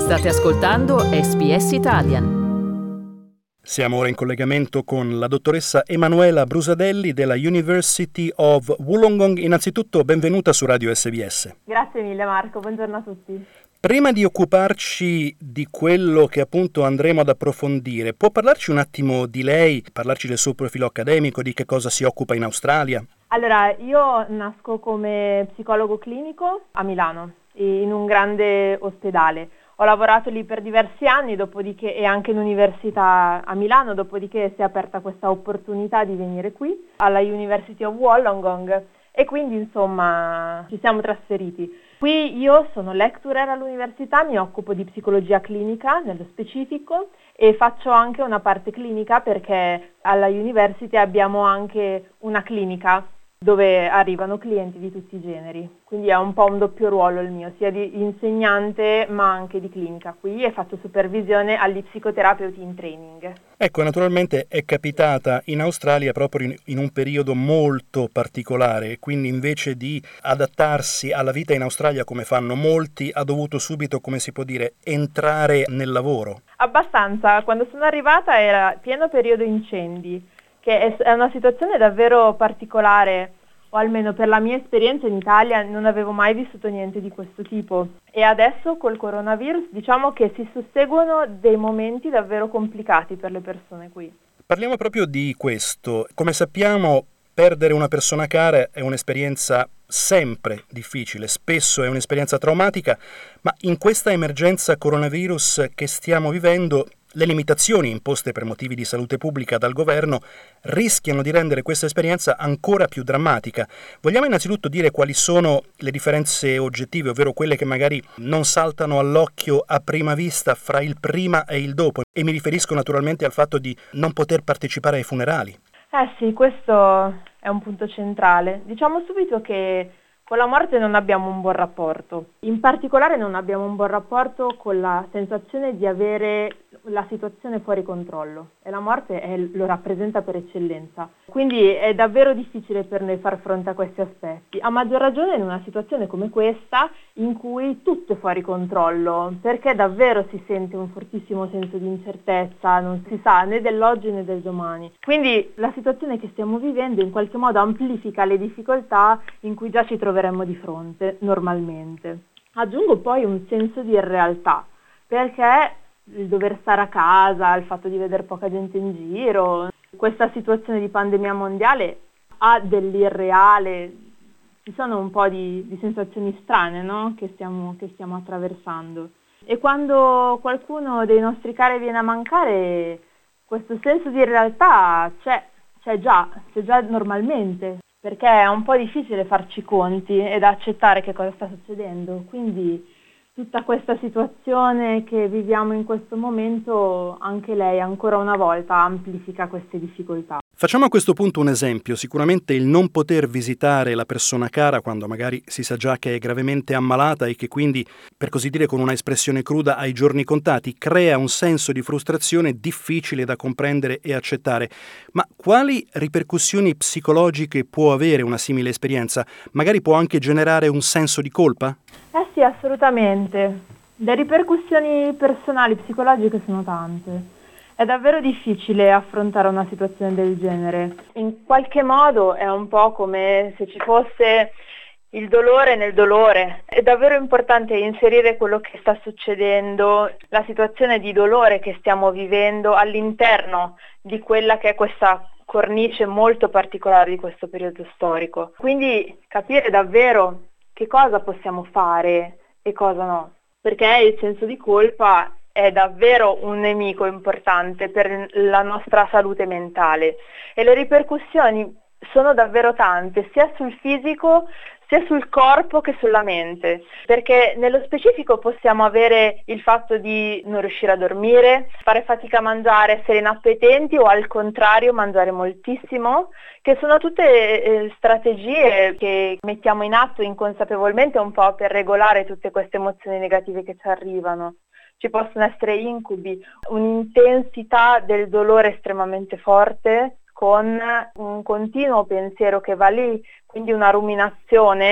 State ascoltando SBS Italian. Siamo ora in collegamento con la dottoressa Emanuela Brusadelli della University of Wollongong. Innanzitutto benvenuta su Radio SBS. Grazie mille Marco, buongiorno a tutti. Prima di occuparci di quello che appunto andremo ad approfondire, può parlarci un attimo di lei, parlarci del suo profilo accademico, di che cosa si occupa in Australia? Allora, io nasco come psicologo clinico a Milano, in un grande ospedale. Ho lavorato lì per diversi anni, dopodiché, e anche in università a Milano, dopodiché si è aperta questa opportunità di venire qui, alla University of Wollongong, e quindi insomma ci siamo trasferiti. Qui io sono lecturer all'università, mi occupo di psicologia clinica nello specifico e faccio anche una parte clinica perché alla University abbiamo anche una clinica dove arrivano clienti di tutti i generi, quindi è un po' un doppio ruolo il mio, sia di insegnante ma anche di clinica qui, e faccio supervisione agli psicoterapeuti in training. Ecco, naturalmente è capitata in Australia proprio in un periodo molto particolare, quindi invece di adattarsi alla vita in Australia come fanno molti, ha dovuto subito, come si può dire, entrare nel lavoro. Abbastanza, quando sono arrivata era pieno periodo incendi, che è una situazione davvero particolare, o almeno per la mia esperienza in Italia non avevo mai vissuto niente di questo tipo. E adesso col coronavirus diciamo che si susseguono dei momenti davvero complicati per le persone qui. Parliamo proprio di questo. Come sappiamo, perdere una persona cara è un'esperienza sempre difficile, spesso è un'esperienza traumatica, ma in questa emergenza coronavirus che stiamo vivendo, le limitazioni imposte per motivi di salute pubblica dal governo rischiano di rendere questa esperienza ancora più drammatica. Vogliamo innanzitutto dire quali sono le differenze oggettive, ovvero quelle che magari non saltano all'occhio a prima vista fra il prima e il dopo, e mi riferisco naturalmente al fatto di non poter partecipare ai funerali. Sì, questo è un punto centrale. Diciamo subito che con la morte non abbiamo un buon rapporto. In particolare non abbiamo un buon rapporto con la sensazione di avere la situazione fuori controllo, e la morte lo rappresenta per eccellenza. Quindi è davvero difficile per noi far fronte a questi aspetti, a maggior ragione in una situazione come questa in cui tutto è fuori controllo, perché davvero si sente un fortissimo senso di incertezza, non si sa né dell'oggi né del domani. Quindi la situazione che stiamo vivendo in qualche modo amplifica le difficoltà in cui già ci troveremmo di fronte normalmente. Aggiungo poi un senso di irrealtà, perché il dover stare a casa, il fatto di vedere poca gente in giro, questa situazione di pandemia mondiale ha dell'irreale, ci sono un po' di sensazioni strane, no? che stiamo attraversando. E quando qualcuno dei nostri cari viene a mancare, questo senso di realtà c'è già normalmente, perché è un po' difficile farci conti ed accettare che cosa sta succedendo. Quindi tutta questa situazione che viviamo in questo momento, anche lei ancora una volta amplifica queste difficoltà. Facciamo a questo punto un esempio. Sicuramente il non poter visitare la persona cara quando magari si sa già che è gravemente ammalata e che quindi, per così dire con una espressione cruda, ha i giorni contati, crea un senso di frustrazione difficile da comprendere e accettare. Ma quali ripercussioni psicologiche può avere una simile esperienza? Magari può anche generare un senso di colpa? Sì, assolutamente. Le ripercussioni personali, psicologiche sono tante. È davvero difficile affrontare una situazione del genere. In qualche modo è un po' come se ci fosse il dolore nel dolore. È davvero importante inserire quello che sta succedendo, la situazione di dolore che stiamo vivendo all'interno di quella che è questa cornice molto particolare di questo periodo storico. Quindi capire davvero che cosa possiamo fare e cosa no, perché il senso di colpa è davvero un nemico importante per la nostra salute mentale, e le ripercussioni sono davvero tante, sia sul fisico sia sul corpo che sulla mente, perché nello specifico possiamo avere il fatto di non riuscire a dormire, fare fatica a mangiare, essere inappetenti, o al contrario mangiare moltissimo, che sono tutte strategie che mettiamo in atto inconsapevolmente un po' per regolare tutte queste emozioni negative che ci arrivano. Ci possono essere incubi, un'intensità del dolore estremamente forte, con un continuo pensiero che va lì, quindi una ruminazione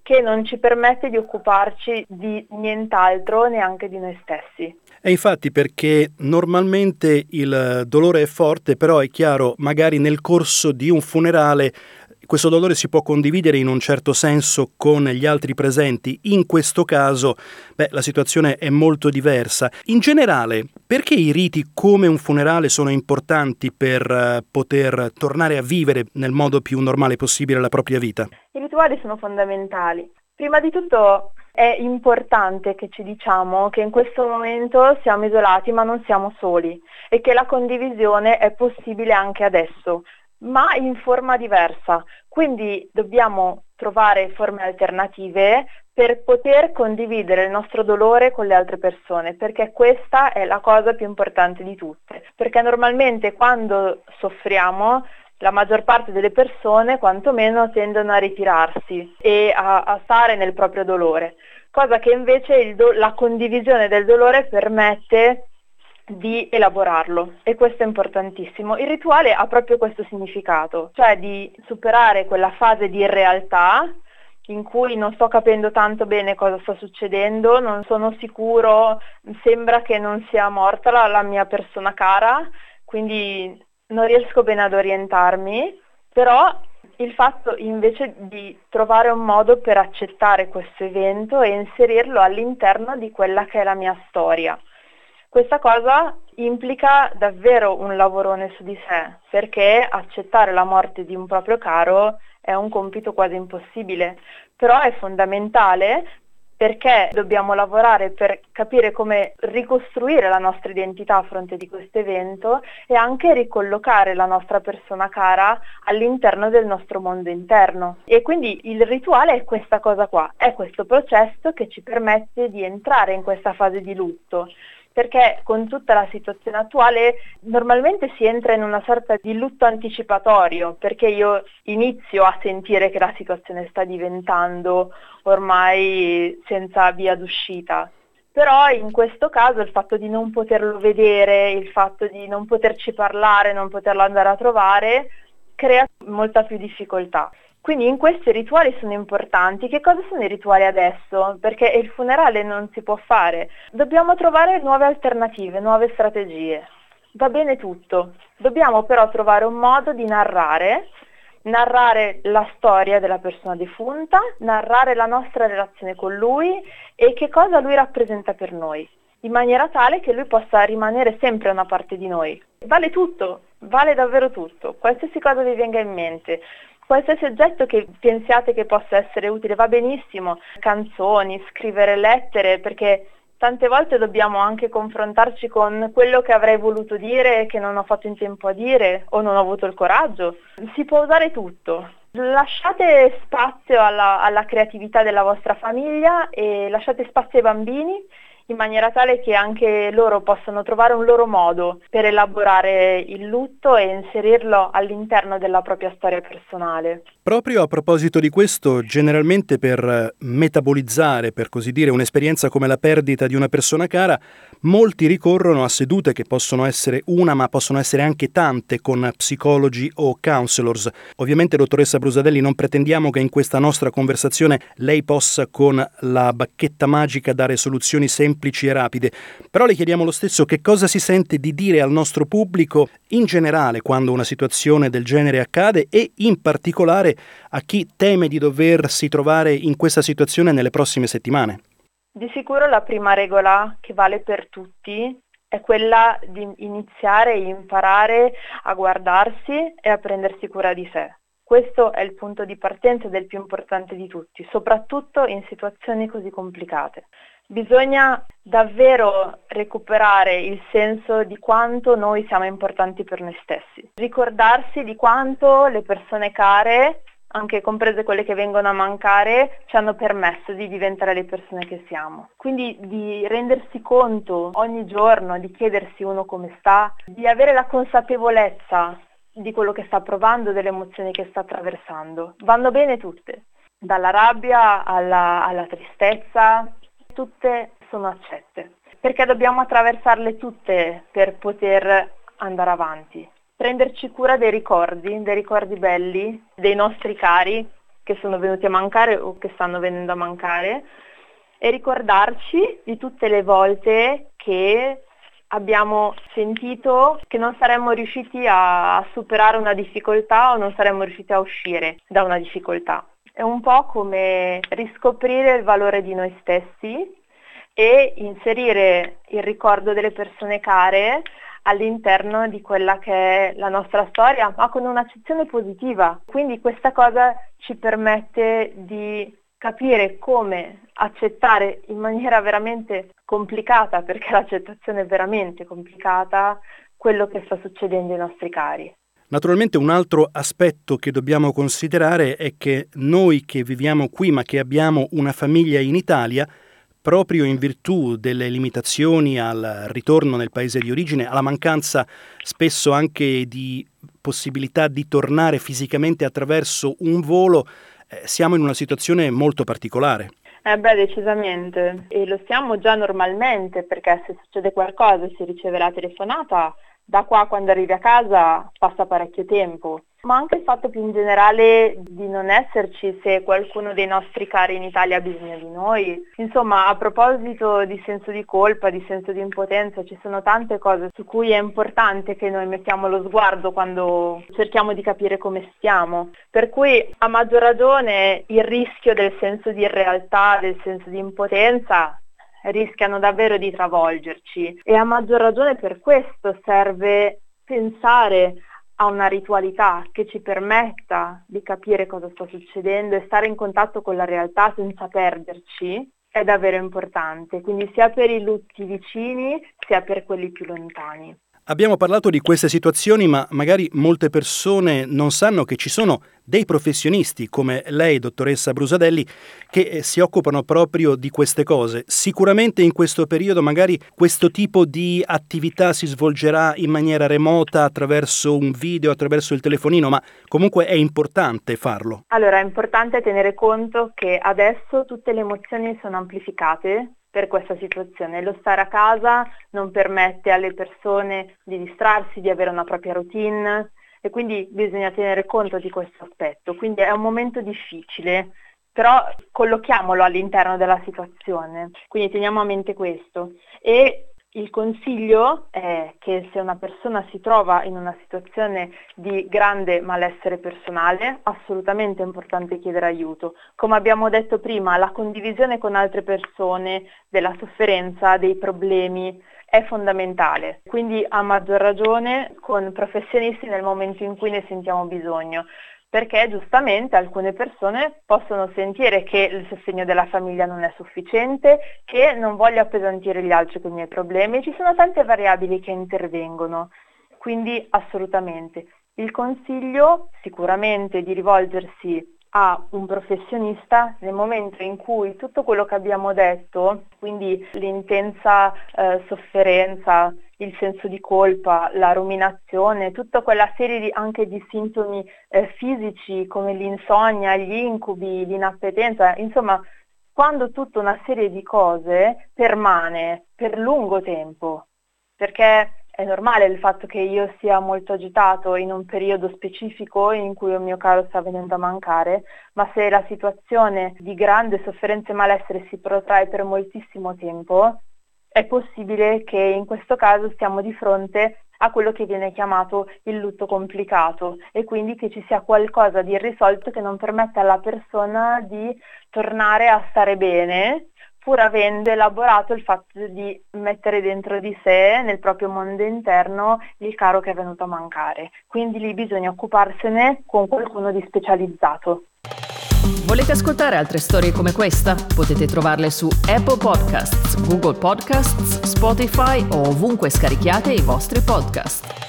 che non ci permette di occuparci di nient'altro, neanche di noi stessi. E infatti, perché normalmente il dolore è forte, però è chiaro, magari nel corso di un funerale questo dolore si può condividere in un certo senso con gli altri presenti. In questo caso, la situazione è molto diversa. In generale, perché i riti come un funerale sono importanti per poter tornare a vivere nel modo più normale possibile la propria vita? I rituali sono fondamentali. Prima di tutto è importante che ci diciamo che in questo momento siamo isolati ma non siamo soli e che la condivisione è possibile anche adesso, ma in forma diversa. Quindi dobbiamo trovare forme alternative per poter condividere il nostro dolore con le altre persone, perché questa è la cosa più importante di tutte. Perché normalmente quando soffriamo, la maggior parte delle persone quantomeno tendono a ritirarsi e a stare nel proprio dolore, cosa che invece la condivisione del dolore permette di elaborarlo, e questo è importantissimo. Il rituale ha proprio questo significato, cioè di superare quella fase di irrealtà in cui non sto capendo tanto bene cosa sta succedendo, non sono sicuro, sembra che non sia morta la mia persona cara, quindi non riesco bene ad orientarmi, però il fatto invece di trovare un modo per accettare questo evento e inserirlo all'interno di quella che è la mia storia. Questa cosa implica davvero un lavorone su di sé, perché accettare la morte di un proprio caro è un compito quasi impossibile, però è fondamentale perché dobbiamo lavorare per capire come ricostruire la nostra identità a fronte di questo evento e anche ricollocare la nostra persona cara all'interno del nostro mondo interno. E quindi il rituale è questa cosa qua, è questo processo che ci permette di entrare in questa fase di lutto. Perché con tutta la situazione attuale normalmente si entra in una sorta di lutto anticipatorio, perché io inizio a sentire che la situazione sta diventando ormai senza via d'uscita. Però in questo caso il fatto di non poterlo vedere, il fatto di non poterci parlare, non poterlo andare a trovare, crea molta più difficoltà. Quindi in questi rituali sono importanti. Che cosa sono i rituali adesso? Perché il funerale non si può fare. Dobbiamo trovare nuove alternative, nuove strategie. Va bene tutto. Dobbiamo però trovare un modo di narrare la storia della persona defunta, narrare la nostra relazione con lui e che cosa lui rappresenta per noi, in maniera tale che lui possa rimanere sempre una parte di noi. Vale tutto, vale davvero tutto. Qualsiasi cosa vi venga in mente. Qualsiasi oggetto che pensiate che possa essere utile va benissimo, canzoni, scrivere lettere, perché tante volte dobbiamo anche confrontarci con quello che avrei voluto dire e che non ho fatto in tempo a dire o non ho avuto il coraggio. Si può usare tutto. Lasciate spazio alla creatività della vostra famiglia e lasciate spazio ai bambini in maniera tale che anche loro possano trovare un loro modo per elaborare il lutto e inserirlo all'interno della propria storia personale. Proprio a proposito di questo, generalmente per metabolizzare, per così dire, un'esperienza come la perdita di una persona cara, molti ricorrono a sedute che possono essere una, ma possono essere anche tante, con psicologi o counselors. Ovviamente, dottoressa Brusadelli, non pretendiamo che in questa nostra conversazione lei possa con la bacchetta magica dare soluzioni semplici e rapide, però le chiediamo lo stesso che cosa si sente di dire al nostro pubblico in generale quando una situazione del genere accade e in particolare a chi teme di doversi trovare in questa situazione nelle prossime settimane. Di sicuro la prima regola che vale per tutti è quella di iniziare e imparare a guardarsi e a prendersi cura di sé. Questo è il punto di partenza ed è il più importante di tutti, soprattutto in situazioni così complicate. Bisogna davvero recuperare il senso di quanto noi siamo importanti per noi stessi, ricordarsi di quanto le persone care, anche comprese quelle che vengono a mancare, ci hanno permesso di diventare le persone che siamo. Quindi di rendersi conto ogni giorno, di chiedersi uno come sta, di avere la consapevolezza di quello che sta provando, delle emozioni che sta attraversando. Vanno bene tutte, dalla rabbia alla tristezza, tutte sono accette, perché dobbiamo attraversarle tutte per poter andare avanti. Prenderci cura dei ricordi belli, dei nostri cari, che sono venuti a mancare o che stanno venendo a mancare, e ricordarci di tutte le volte che abbiamo sentito che non saremmo riusciti a superare una difficoltà o non saremmo riusciti a uscire da una difficoltà. È un po' come riscoprire il valore di noi stessi e inserire il ricordo delle persone care all'interno di quella che è la nostra storia, ma con un'accezione positiva. Quindi questa cosa ci permette di capire come accettare in maniera veramente complicata, perché l'accettazione è veramente complicata, quello che sta succedendo ai nostri cari. Naturalmente un altro aspetto che dobbiamo considerare è che noi che viviamo qui ma che abbiamo una famiglia in Italia, proprio in virtù delle limitazioni al ritorno nel paese di origine, alla mancanza spesso anche di possibilità di tornare fisicamente attraverso un volo, siamo in una situazione molto particolare. Decisamente. E lo siamo già normalmente, perché se succede qualcosa e si riceve la telefonata, da qua a quando arrivi a casa passa parecchio tempo. Ma anche il fatto più in generale di non esserci se qualcuno dei nostri cari in Italia ha bisogno di noi. Insomma, a proposito di senso di colpa, di senso di impotenza, ci sono tante cose su cui è importante che noi mettiamo lo sguardo quando cerchiamo di capire come stiamo. Per cui, a maggior ragione, il rischio del senso di irrealtà, del senso di impotenza, rischiano davvero di travolgerci. E a maggior ragione per questo serve pensare a una ritualità che ci permetta di capire cosa sta succedendo e stare in contatto con la realtà senza perderci è davvero importante, quindi sia per i lutti vicini sia per quelli più lontani. Abbiamo parlato di queste situazioni, ma magari molte persone non sanno che ci sono dei professionisti come lei, dottoressa Brusadelli, che si occupano proprio di queste cose. Sicuramente in questo periodo magari questo tipo di attività si svolgerà in maniera remota attraverso un video, attraverso il telefonino, ma comunque è importante farlo. Allora, è importante tenere conto che adesso tutte le emozioni sono amplificate per questa situazione. Lo stare a casa non permette alle persone di distrarsi, di avere una propria routine e quindi bisogna tenere conto di questo aspetto. Quindi è un momento difficile, però collochiamolo all'interno della situazione, quindi teniamo a mente questo. E il consiglio è che se una persona si trova in una situazione di grande malessere personale, assolutamente è importante chiedere aiuto. Come abbiamo detto prima, la condivisione con altre persone della sofferenza, dei problemi, è fondamentale. Quindi a maggior ragione con professionisti nel momento in cui ne sentiamo bisogno. Perché giustamente alcune persone possono sentire che il sostegno della famiglia non è sufficiente, che non voglio appesantire gli altri con i miei problemi, ci sono tante variabili che intervengono, quindi assolutamente. Il consiglio sicuramente è di rivolgersi a un professionista nel momento in cui tutto quello che abbiamo detto, quindi l'intensa sofferenza, il senso di colpa, la ruminazione, tutta quella serie anche di sintomi fisici come l'insonnia, gli incubi, l'inappetenza, insomma, quando tutta una serie di cose permane per lungo tempo, perché è normale il fatto che io sia molto agitato in un periodo specifico in cui un mio caro sta venendo a mancare, ma se la situazione di grande sofferenza e malessere si protrae per moltissimo tempo, è possibile che in questo caso stiamo di fronte a quello che viene chiamato il lutto complicato e quindi che ci sia qualcosa di irrisolto che non permette alla persona di tornare a stare bene, pur avendo elaborato il fatto di mettere dentro di sé, nel proprio mondo interno, il caro che è venuto a mancare. Quindi lì bisogna occuparsene con qualcuno di specializzato. Volete ascoltare altre storie come questa? Potete trovarle su Apple Podcasts, Google Podcasts, Spotify o ovunque scarichiate i vostri podcast.